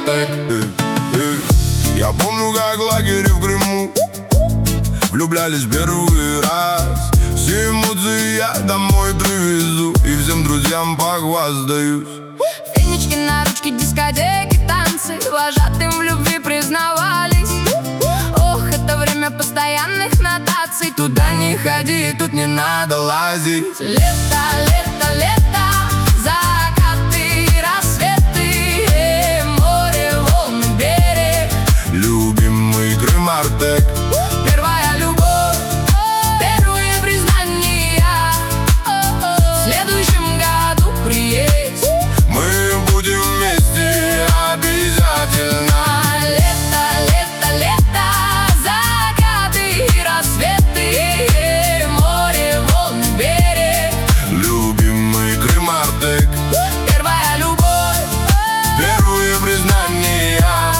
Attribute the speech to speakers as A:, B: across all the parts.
A: Крым-Артек.
B: Я помню, как в лагере в Крыму влюблялись первый раз. Все эмоции я домой привезу и всем друзьям похвастаюсь.
C: Фенечки на ручке, дискотеки, танцы, вожатым в любви признавались. Ох, это время постоянных нотаций.
B: Туда не ходи, тут не надо лазить.
C: Лето, лето, лето, закаты, рассветы, море, волны, берег.
B: Любимый Крым-Артек.
C: Первая любовь, первые признания. В следующем году приедь,
B: Мы будем вместе обязательно.
C: лето, лето, лето, закаты и рассветы, море, волны, берег.
B: Любимый Крым-Артек.
C: Первая любовь,
B: Первые признания.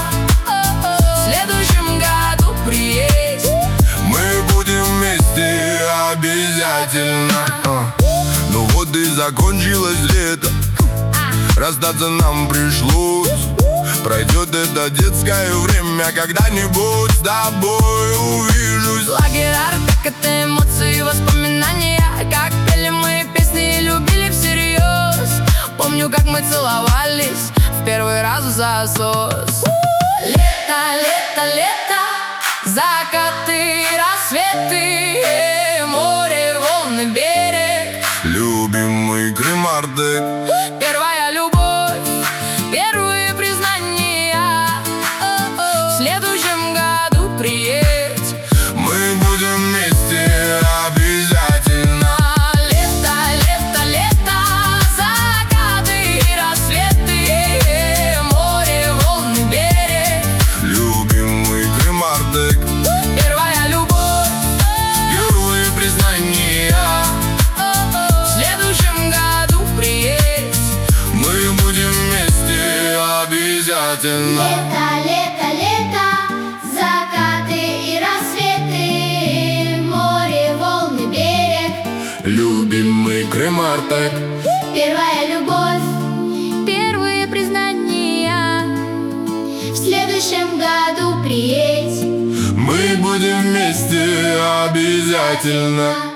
C: в следующем году приедь.
B: Мы будем вместе обязательно. Ну вот и закончилось лето, расстаться нам пришлось. Пройдет это детское время, когда-нибудь с тобой увижусь.
C: Лагерь Артек — это эмоции, воспоминания. Как пели мы песни и любили всерьез. Помню, как мы целовались в первый раз в засос. Лето, лето, лето, закаты, рассветы, море, волны, берег.
B: Любимый Крым-Артек.
C: Первая любовь, первые признания. В следующем году приедь.
B: Мы будем вместе обязательно.
C: Лето, лето, лето, закаты и рассветы, море, волны, берег.
B: Любимый Крым-Артек.
C: Первая любовь,
B: Первые признания.
C: в следующем году приедь.
B: Мы будем вместе обязательно.
D: Лето, лето, лето, закаты и рассветы, море, волны, берег.
B: Любимый Крым-Артек.
D: Первая любовь,
C: Первые признания.
D: в следующем году приедь.
B: Мы будем вместе обязательно.